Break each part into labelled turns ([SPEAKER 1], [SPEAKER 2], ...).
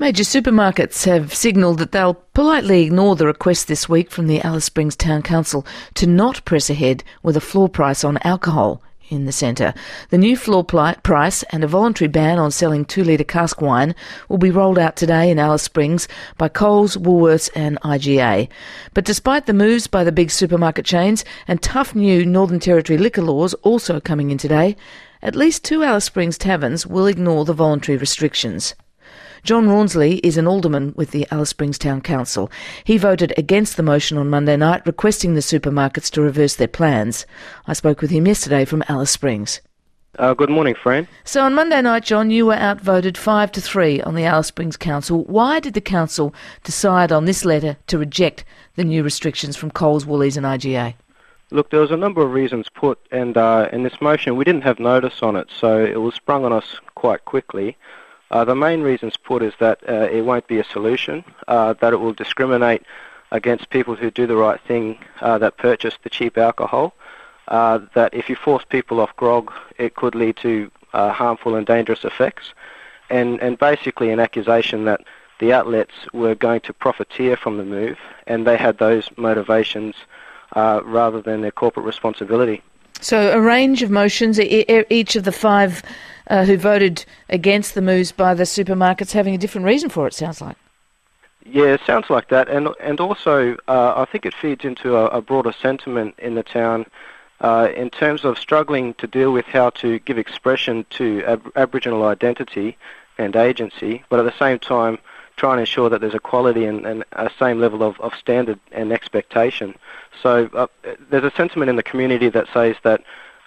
[SPEAKER 1] Major supermarkets have signalled that they'll politely ignore the request this week from the Alice Springs Town Council to not press ahead with a floor price on alcohol in the centre. The new floor price and a voluntary ban on selling 2-litre cask wine will be rolled out today in Alice Springs by Coles, Woolworths and IGA. But despite the moves by the big supermarket chains and tough new Northern Territory liquor laws also coming in today, at least 2 Alice Springs taverns will ignore the voluntary restrictions. John Rawnsley is an alderman with the Alice Springs Town Council. He voted against the motion on Monday night, requesting the supermarkets to reverse their plans. I spoke with him yesterday from Alice Springs.
[SPEAKER 2] Good morning, Fran.
[SPEAKER 1] So on Monday night, John, you were outvoted 5-3 on the Alice Springs Council. Why did the council decide on this letter to reject the new restrictions from Coles, Woolies and IGA?
[SPEAKER 2] Look, there was a number of reasons put, and in this motion we didn't have notice on it, so it was sprung on us quite quickly. The main reasons put is that it won't be a solution, that it will discriminate against people who do the right thing, that purchase the cheap alcohol, that if you force people off grog, it could lead to harmful and dangerous effects, and basically an accusation that the outlets were going to profiteer from the move, and they had those motivations rather than their corporate responsibility.
[SPEAKER 1] So a range of motions, each of the 5 who voted against the moves by the supermarkets having a different reason for it, sounds like.
[SPEAKER 2] Yeah, it sounds like that. And also I think it feeds into a broader sentiment in the town in terms of struggling to deal with how to give expression to Aboriginal identity and agency, but at the same time try and ensure that there's equality and a same level of standard and expectation. So there's a sentiment in the community that says that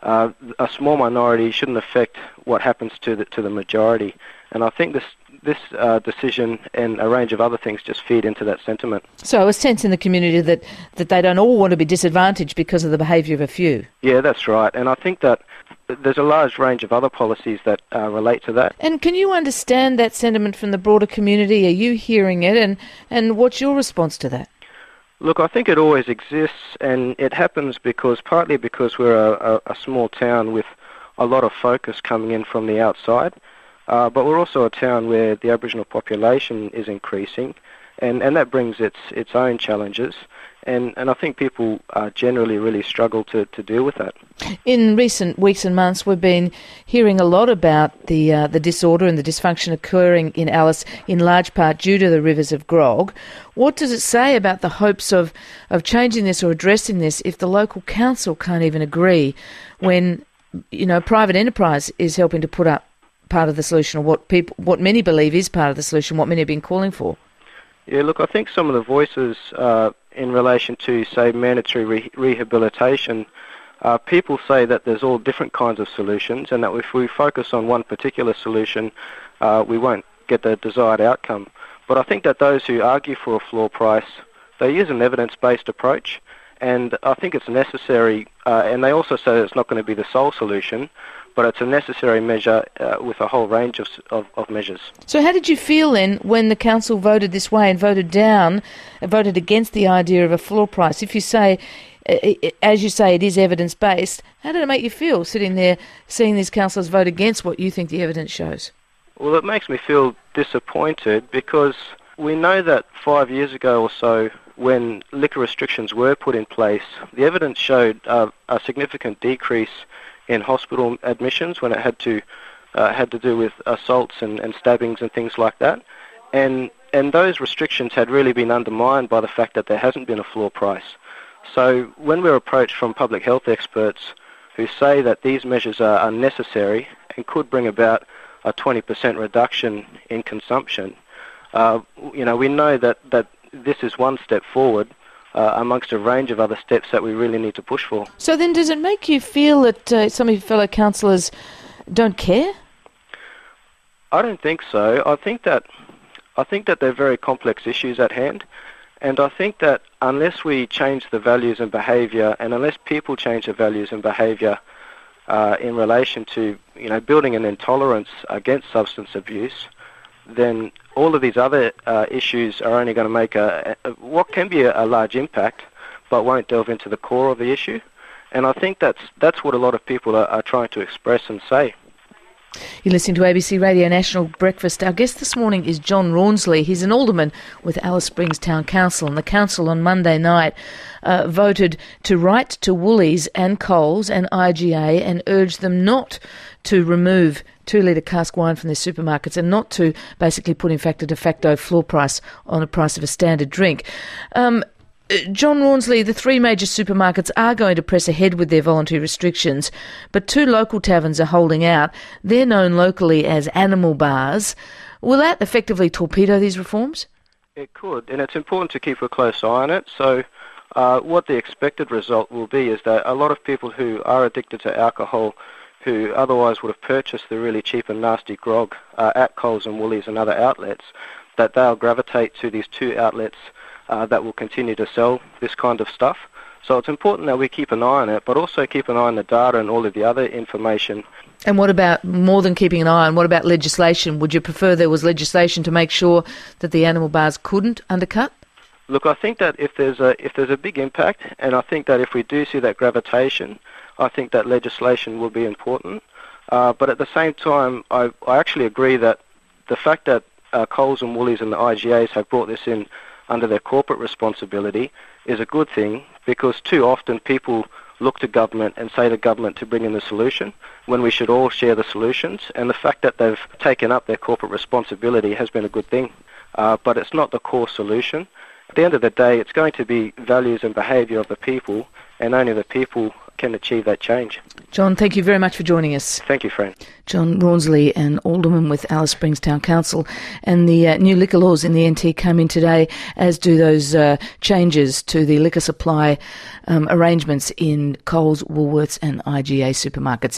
[SPEAKER 2] a small minority shouldn't affect what happens to the majority, and I think this decision and a range of other things just feed into that sentiment.
[SPEAKER 1] So a sense in the community that they don't all want to be disadvantaged because of the behaviour of a few.
[SPEAKER 2] Yeah, that's right, and I think that there's a large range of other policies that relate to that.
[SPEAKER 1] And can you understand that sentiment from the broader community? Are you hearing it, and what's your response to that?
[SPEAKER 2] Look, I think it always exists, and it happens partly because we're a small town with a lot of focus coming in from the outside, but we're also a town where the Aboriginal population is increasing, and that brings its own challenges, and I think people generally really struggle to deal with that.
[SPEAKER 1] In recent weeks and months, we've been hearing a lot about the disorder and the dysfunction occurring in Alice, in large part due to the rivers of grog. What does it say about the hopes of changing this or addressing this if the local council can't even agree when, private enterprise is helping to put up part of the solution, or what many believe is part of the solution, what many have been calling for?
[SPEAKER 2] Yeah, look, I think some of the voices in relation to, say, mandatory rehabilitation, people say that there's all different kinds of solutions, and that if we focus on one particular solution, we won't get the desired outcome. But I think that those who argue for a floor price, they use an evidence-based approach, and I think it's necessary, and they also say it's not going to be the sole solution, but it's a necessary measure with a whole range of measures. So
[SPEAKER 1] how did you feel then when the council voted this way and voted against the idea of a floor price? If you say, as you say, it is evidence-based, how did it make you feel sitting there seeing these councillors vote against what you think the evidence shows?
[SPEAKER 2] Well, it makes me feel disappointed because we know that 5 years ago or so, when liquor restrictions were put in place, the evidence showed a significant decrease in hospital admissions when it had to do with assaults and stabbings and things like that, and those restrictions had really been undermined by the fact that there hasn't been a floor price. So when we're approached from public health experts who say that these measures are unnecessary and could bring about a 20% reduction in consumption, we know that this is one step forward amongst a range of other steps that we really need to push for.
[SPEAKER 1] So then does it make you feel that some of your fellow councillors don't care?
[SPEAKER 2] I don't think so. I think that they're very complex issues at hand, and I think that unless we change the values and behaviour, and unless people change their values and behaviour in relation to building an intolerance against substance abuse, then all of these other issues are only going to make what can be a large impact, but won't delve into the core of the issue. And I think that's what a lot of people are trying to express and say.
[SPEAKER 1] You're listening to ABC Radio National Breakfast. Our guest this morning is John Rawnsley. He's an alderman with Alice Springs Town Council, and the council on Monday night voted to write to Woolies and Coles and IGA and urge them not to remove 2-litre cask wine from their supermarkets and not to basically put, in fact, a de facto floor price on the price of a standard drink. John Rawnsley, the 3 major supermarkets are going to press ahead with their voluntary restrictions, but 2 local taverns are holding out. They're known locally as animal bars. Will that effectively torpedo these reforms?
[SPEAKER 2] It could, and it's important to keep a close eye on it. So what the expected result will be is that a lot of people who are addicted to alcohol, who otherwise would have purchased the really cheap and nasty grog at Coles and Woolies and other outlets, that they'll gravitate to these 2 outlets that will continue to sell this kind of stuff. So it's important that we keep an eye on it, but also keep an eye on the data and all of the other information.
[SPEAKER 1] And what about, more than keeping an eye on, what about legislation? Would you prefer there was legislation to make sure that the animal bars couldn't undercut?
[SPEAKER 2] Look, I think that if there's a big impact, and I think that if we do see that gravitation, I think that legislation will be important. But at the same time, I actually agree that the fact that Coles and Woolies and the IGAs have brought this in under their corporate responsibility is a good thing, because too often people look to government and say to government to bring in the solution when we should all share the solutions. And the fact that they've taken up their corporate responsibility has been a good thing, but it's not the core solution. At the end of the day, it's going to be values and behaviour of the people, and only the people can achieve that change.
[SPEAKER 1] John, thank you very much for joining us.
[SPEAKER 2] Thank you, Fran.
[SPEAKER 1] John Rawnsley, an alderman with Alice Springs Town Council, and the new liquor laws in the NT come in today, as do those changes to the liquor supply arrangements in Coles, Woolworths and IGA supermarkets.